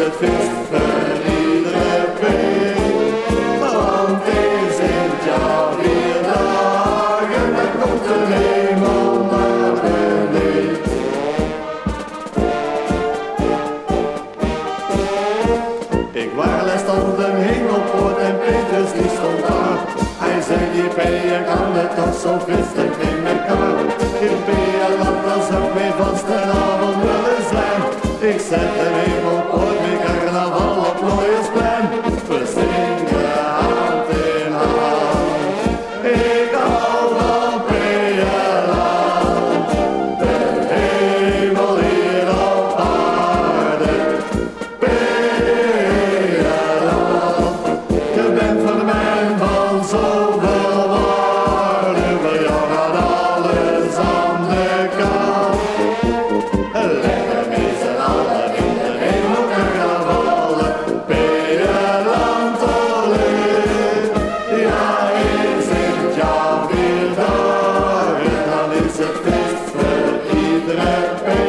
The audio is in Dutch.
het feest voor iedere beek. Want in Sint-Jan 4 dagen, dan komt de hemel naar beneden. Ik waar stond een hemelpoort en Petrus die stond daar. Hij zei, J.P., je kan het toch zo visten in elkaar. J.P.-land, dat zou ik mee vastenavond willen zijn. Ik zet de hemelpoort met carnaval op Nooiersplein. We zingen hand in hand. Ik hou van P.J.-land. De hemel hier op aarde. P.J.-land. Je bent voor mij van zoveel waarde. Voor jou gaat alles aan de kant. Lekker met z'n allen in de hemel gaan vallen. P.J.-land, olé. Ja, in Sint-Jan 4 dagen, dan is het feest voor iedere P.